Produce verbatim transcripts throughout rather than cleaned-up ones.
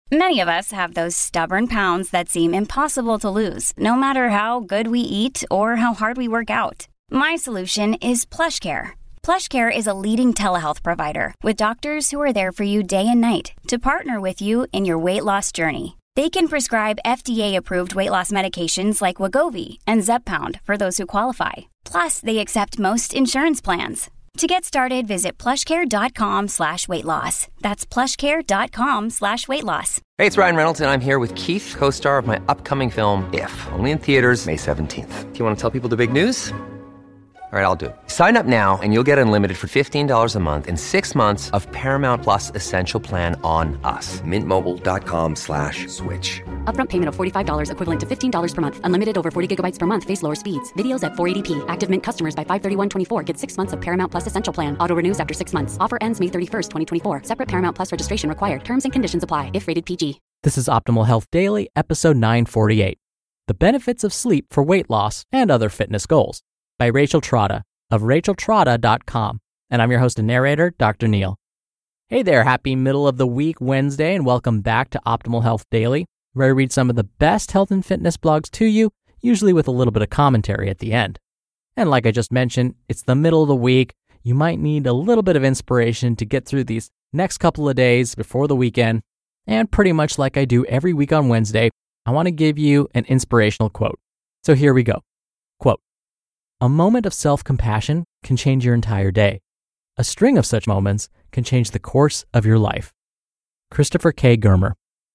Many of us have those stubborn pounds that seem impossible to lose, no matter how good we eat or how hard we work out. My solution is PlushCare. PlushCare is a leading telehealth provider with doctors who are there for you day and night to partner with you in your weight loss journey. They can prescribe F D A-approved weight loss medications like Wegovy and Zepbound for those who qualify. Plus, they accept most insurance plans. To get started, visit plushcare.com slash weight loss. That's plushcare.com slash weight loss. Hey, it's Ryan Reynolds, and I'm here with Keith, co-star of my upcoming film, If, only in theaters May seventeenth. Do you want to tell people the big news? All right, I'll do it. Sign up now and you'll get unlimited for fifteen dollars a month and six months of Paramount Plus Essential Plan on us. Mintmobile.com slash switch. Upfront payment of forty-five dollars equivalent to fifteen dollars per month. Unlimited over forty gigabytes per month. Face lower speeds. Videos at four eighty p. Active Mint customers by five thirty-one twenty-four get six months of Paramount Plus Essential Plan. Auto renews after six months. Offer ends May thirty-first, twenty twenty-four. Separate Paramount Plus registration required. Terms and conditions apply if rated P G. This is Optimal Health Daily, episode nine forty-eight. The Benefits of Sleep for Weight Loss and Other Fitness Goals by Rachel Trotta of rachel trotta dot com. And I'm your host and narrator, Doctor Neil. Hey there, happy middle of the week Wednesday, and welcome back to Optimal Health Daily, where I read some of the best health and fitness blogs to you, usually with a little bit of commentary at the end. And like I just mentioned, it's the middle of the week. You might need a little bit of inspiration to get through these next couple of days before the weekend. And pretty much like I do every week on Wednesday, I want to give you an inspirational quote. So here we go. Quote, "A moment of self-compassion can change your entire day. A string of such moments can change the course of your life." Christopher K. Germer.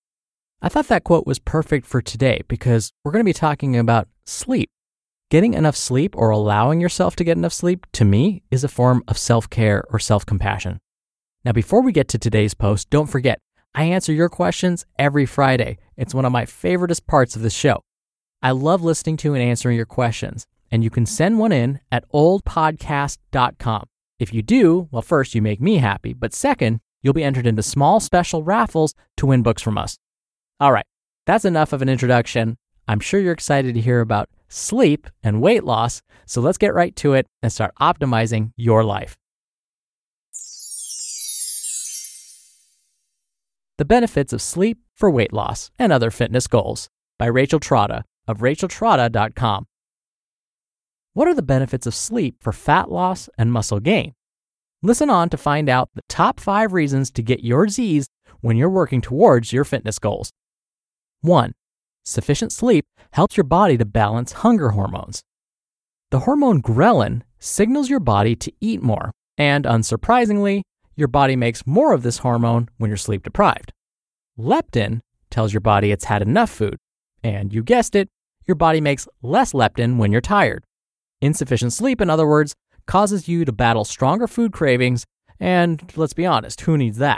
I thought that quote was perfect for today because we're going to be talking about sleep. Getting enough sleep or allowing yourself to get enough sleep, to me, is a form of self-care or self-compassion. Now, before we get to today's post, don't forget, I answer your questions every Friday. It's one of my favoriteest parts of this show. I love listening to and answering your questions, and you can send one in at old podcast dot com. If you do, well, first, you make me happy, but second, you'll be entered into small special raffles to win books from us. All right, that's enough of an introduction. I'm sure you're excited to hear about sleep and weight loss, so let's get right to it and start optimizing your life. The Benefits of Sleep for Weight Loss and Other Fitness Goals by Rachel Trotta of rachel trotta dot com. What are the benefits of sleep for fat loss and muscle gain? Listen on to find out the top five reasons to get your Z's when you're working towards your fitness goals. One, sufficient sleep helps your body to balance hunger hormones. The hormone ghrelin signals your body to eat more, and unsurprisingly, your body makes more of this hormone when you're sleep deprived. Leptin tells your body it's had enough food, and you guessed it, your body makes less leptin when you're tired. Insufficient sleep, in other words, causes you to battle stronger food cravings, and let's be honest, who needs that?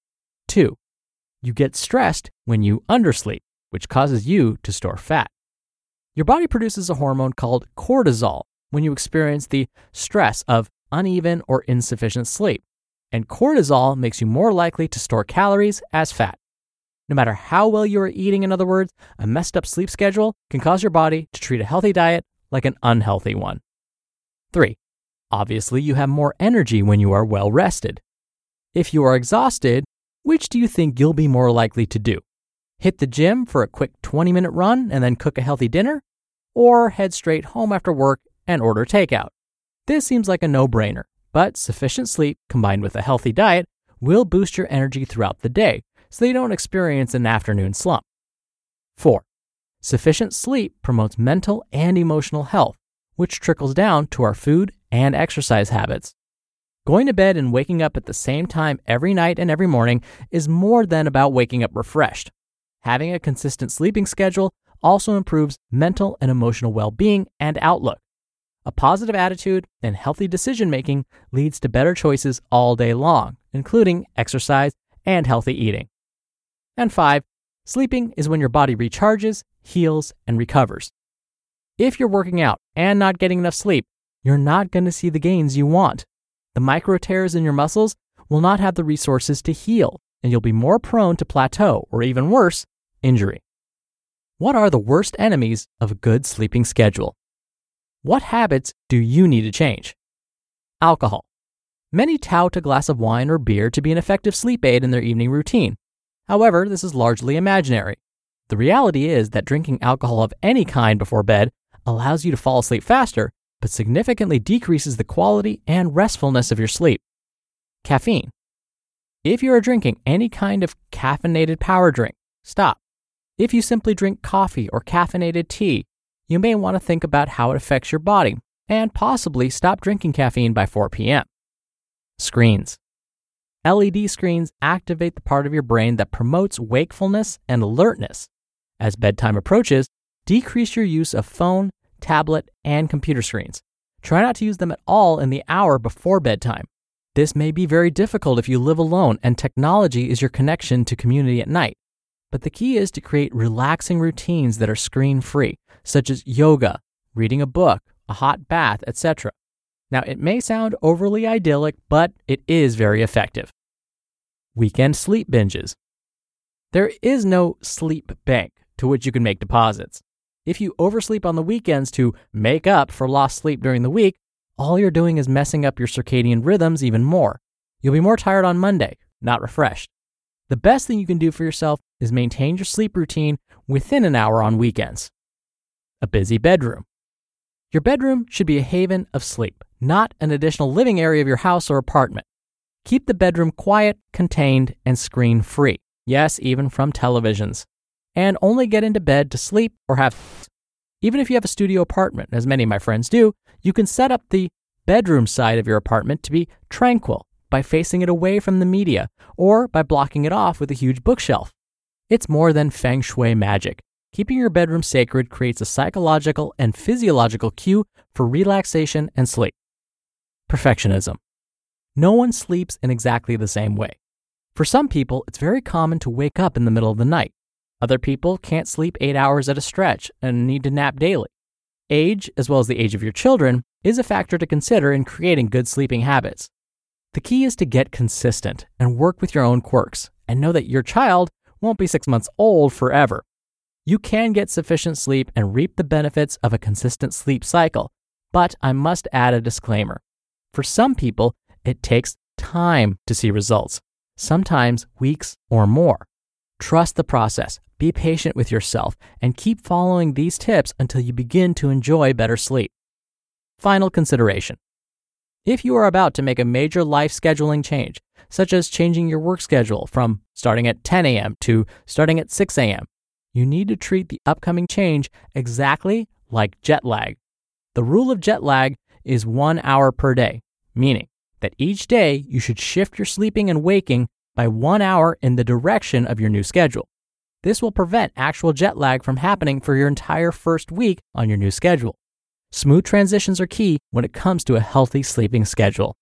Two, you get stressed when you undersleep, which causes you to store fat. Your body produces a hormone called cortisol when you experience the stress of uneven or insufficient sleep, and cortisol makes you more likely to store calories as fat. No matter how well you are eating, in other words, a messed up sleep schedule can cause your body to treat a healthy diet like an unhealthy one. Three, obviously you have more energy when you are well rested. If you are exhausted, which do you think you'll be more likely to do? Hit the gym for a quick twenty minute run and then cook a healthy dinner? Or head straight home after work and order takeout? This seems like a no-brainer, but sufficient sleep combined with a healthy diet will boost your energy throughout the day so you don't experience an afternoon slump. Four, sufficient sleep promotes mental and emotional health, which trickles down to our food and exercise habits. Going to bed and waking up at the same time every night and every morning is more than about waking up refreshed. Having a consistent sleeping schedule also improves mental and emotional well-being and outlook. A positive attitude and healthy decision-making leads to better choices all day long, including exercise and healthy eating. And five, sleeping is when your body recharges, heals, and recovers. If you're working out and not getting enough sleep, you're not going to see the gains you want. The micro tears in your muscles will not have the resources to heal, and you'll be more prone to plateau or even worse, injury. What are the worst enemies of a good sleeping schedule? What habits do you need to change? Alcohol. Many tout a glass of wine or beer to be an effective sleep aid in their evening routine. However, this is largely imaginary. The reality is that drinking alcohol of any kind before bed allows you to fall asleep faster, but significantly decreases the quality and restfulness of your sleep. Caffeine. If you are drinking any kind of caffeinated power drink, stop. If you simply drink coffee or caffeinated tea, you may want to think about how it affects your body and possibly stop drinking caffeine by four p.m. Screens. L E D screens activate the part of your brain that promotes wakefulness and alertness. As bedtime approaches, decrease your use of phone, tablet, and computer screens. Try not to use them at all in the hour before bedtime. This may be very difficult if you live alone and technology is your connection to community at night. But the key is to create relaxing routines that are screen-free, such as yoga, reading a book, a hot bath, et cetera. Now, it may sound overly idyllic, but it is very effective. Weekend sleep binges. There is no sleep bank to which you can make deposits. If you oversleep on the weekends to make up for lost sleep during the week, all you're doing is messing up your circadian rhythms even more. You'll be more tired on Monday, not refreshed. The best thing you can do for yourself is maintain your sleep routine within an hour on weekends. A busy bedroom. Your bedroom should be a haven of sleep, not an additional living area of your house or apartment. Keep the bedroom quiet, contained, and screen-free. Yes, even from televisions. And only get into bed to sleep or have... Even if you have a studio apartment, as many of my friends do, you can set up the bedroom side of your apartment to be tranquil by facing it away from the media or by blocking it off with a huge bookshelf. It's more than feng shui magic. Keeping your bedroom sacred creates a psychological and physiological cue for relaxation and sleep. Perfectionism. No one sleeps in exactly the same way. For some people, it's very common to wake up in the middle of the night. Other people can't sleep eight hours at a stretch and need to nap daily. Age, as well as the age of your children, is a factor to consider in creating good sleeping habits. The key is to get consistent and work with your own quirks, and know that your child won't be six months old forever. You can get sufficient sleep and reap the benefits of a consistent sleep cycle, but I must add a disclaimer. For some people, it takes time to see results, sometimes weeks or more. Trust the process, be patient with yourself, and keep following these tips until you begin to enjoy better sleep. Final consideration. If you are about to make a major life scheduling change, such as changing your work schedule from starting at ten a.m. to starting at six a.m., you need to treat the upcoming change exactly like jet lag. The rule of jet lag is one hour per day, meaning that each day you should shift your sleeping and waking by one hour in the direction of your new schedule. This will prevent actual jet lag from happening for your entire first week on your new schedule. Smooth transitions are key when it comes to a healthy sleeping schedule.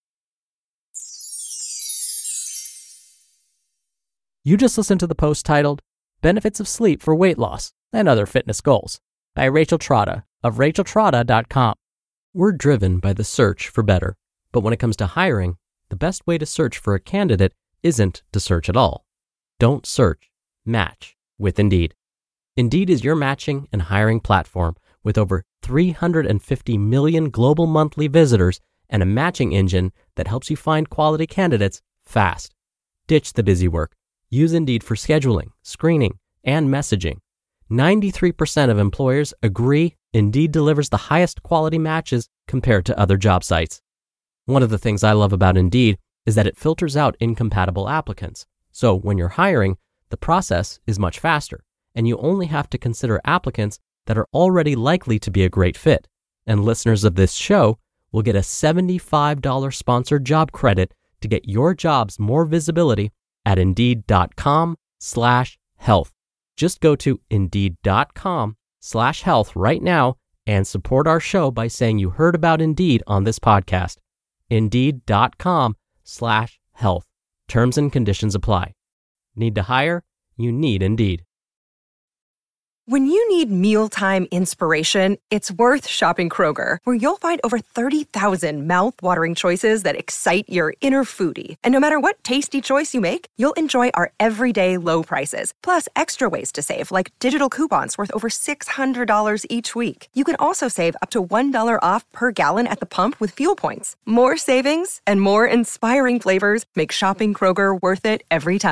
You just listened to the post titled, Benefits of Sleep for Weight Loss and Other Fitness Goals by Rachel Trotta of Rachel Trotta dot com. We're driven by the search for better, but when it comes to hiring, the best way to search for a candidate isn't to search at all. Don't search, match with Indeed. Indeed is your matching and hiring platform with over three hundred fifty million global monthly visitors and a matching engine that helps you find quality candidates fast. Ditch the busy work. Use Indeed for scheduling, screening, and messaging. ninety-three percent of employers agree Indeed delivers the highest quality matches compared to other job sites. One of the things I love about Indeed is that it filters out incompatible applicants. So when you're hiring, the process is much faster, and you only have to consider applicants that are already likely to be a great fit. And listeners of this show will get a seventy-five dollars sponsored job credit to get your jobs more visibility at Indeed.com slash health. Just go to Indeed.com slash health right now and support our show by saying you heard about Indeed on this podcast. Indeed.com slash health. Terms and conditions apply. Need to hire? You need Indeed. When you need mealtime inspiration, it's worth shopping Kroger, where you'll find over thirty thousand mouth-watering choices that excite your inner foodie. And no matter what tasty choice you make, you'll enjoy our everyday low prices, plus extra ways to save, like digital coupons worth over six hundred dollars each week. You can also save up to one dollar off per gallon at the pump with fuel points. More savings and more inspiring flavors make shopping Kroger worth it every time.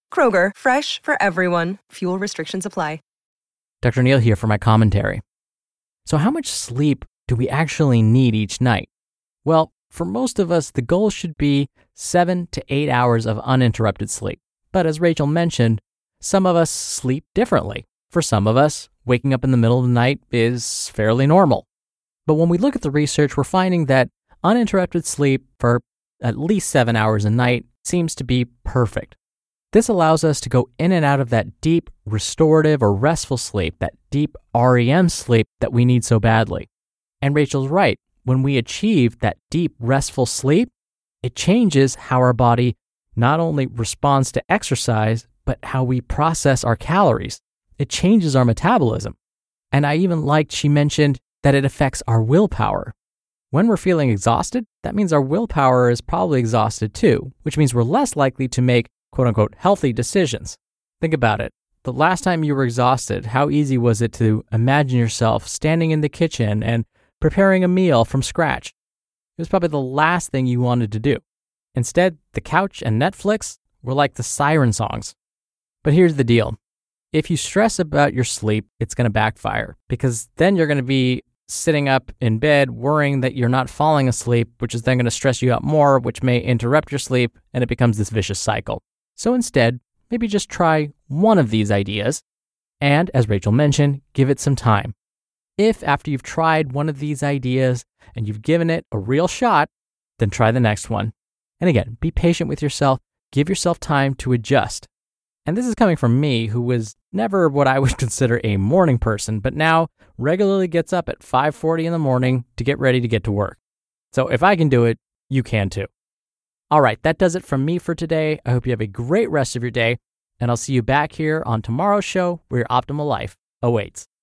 Kroger, fresh for everyone. Fuel restrictions apply. Doctor Neal here for my commentary. So how much sleep do we actually need each night? Well, for most of us, the goal should be seven to eight hours of uninterrupted sleep. But as Rachel mentioned, some of us sleep differently. For some of us, waking up in the middle of the night is fairly normal. But when we look at the research, we're finding that uninterrupted sleep for at least seven hours a night seems to be perfect. This allows us to go in and out of that deep, restorative or restful sleep, that deep R E M sleep that we need so badly. And Rachel's right. When we achieve that deep, restful sleep, it changes how our body not only responds to exercise, but how we process our calories. It changes our metabolism. And I even liked she mentioned that it affects our willpower. When we're feeling exhausted, that means our willpower is probably exhausted too, which means we're less likely to make quote-unquote healthy decisions. Think about it. The last time you were exhausted, how easy was it to imagine yourself standing in the kitchen and preparing a meal from scratch? It was probably the last thing you wanted to do. Instead, the couch and Netflix were like the siren songs. But here's the deal. If you stress about your sleep, it's going to backfire, because then you're going to be sitting up in bed worrying that you're not falling asleep, which is then going to stress you out more, which may interrupt your sleep, and it becomes this vicious cycle. So instead, maybe just try one of these ideas, and as Rachel mentioned, give it some time. If after you've tried one of these ideas and you've given it a real shot, then try the next one. And again, be patient with yourself. Give yourself time to adjust. And this is coming from me, who was never what I would consider a morning person, but now regularly gets up at five forty in the morning to get ready to get to work. So if I can do it, you can too. All right, that does it from me for today. I hope you have a great rest of your day, and I'll see you back here on tomorrow's show where your optimal life awaits.